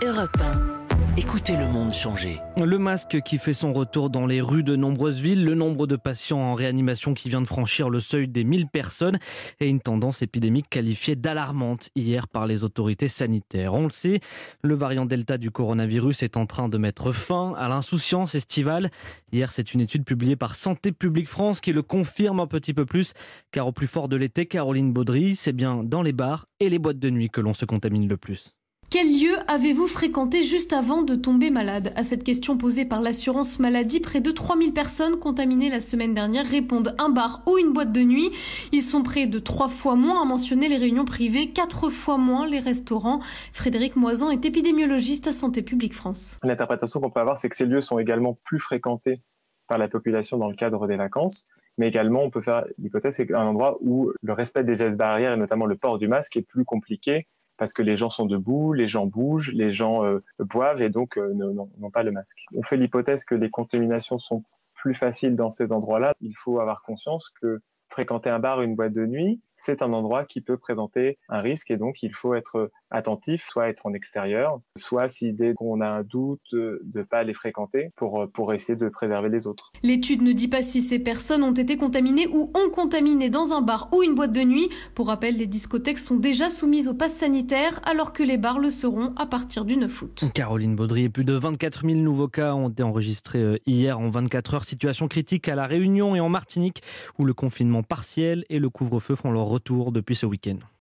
Europe 1. Écoutez le monde changer. Le masque qui fait son retour dans les rues de nombreuses villes, le nombre de patients en réanimation qui vient de franchir le seuil des 1000 personnes et une tendance épidémique qualifiée d'alarmante hier par les autorités sanitaires. On le sait, le variant Delta du coronavirus est en train de mettre fin à l'insouciance estivale. Hier, c'est une étude publiée par Santé publique France qui le confirme un petit peu plus, car au plus fort de l'été, Caroline Baudry, c'est bien dans les bars et les boîtes de nuit que l'on se contamine le plus. Quel lieu avez-vous fréquenté juste avant de tomber malade ? À cette question posée par l'assurance maladie, près de 3000 personnes contaminées la semaine dernière répondent un bar ou une boîte de nuit. Ils sont près de 3 fois moins à mentionner les réunions privées, 4 fois moins les restaurants. Frédéric Moisan est épidémiologiste à Santé publique France. L'interprétation qu'on peut avoir, c'est que ces lieux sont également plus fréquentés par la population dans le cadre des vacances. Mais également, on peut faire l'hypothèse, c'est un endroit où le respect des gestes barrières et notamment le port du masque est plus compliqué, parce que les gens sont debout, les gens bougent, les gens boivent et donc n'ont pas le masque. On fait l'hypothèse que les contaminations sont plus faciles dans ces endroits-là. Il faut avoir conscience que fréquenter un bar ou une boîte de nuit, c'est un endroit qui peut présenter un risque et donc il faut être attentif, soit être en extérieur, soit si dès qu'on a un doute de ne pas les fréquenter pour essayer de préserver les autres. L'étude ne dit pas si ces personnes ont été contaminées ou ont contaminé dans un bar ou une boîte de nuit. Pour rappel, les discothèques sont déjà soumises au pass sanitaire alors que les bars le seront à partir du 9 août. Caroline Baudry, plus de 24 000 nouveaux cas ont été enregistrés hier en 24 heures. Situation critique à La Réunion et en Martinique où le confinement partiel et le couvre-feu font leur retour depuis ce week-end.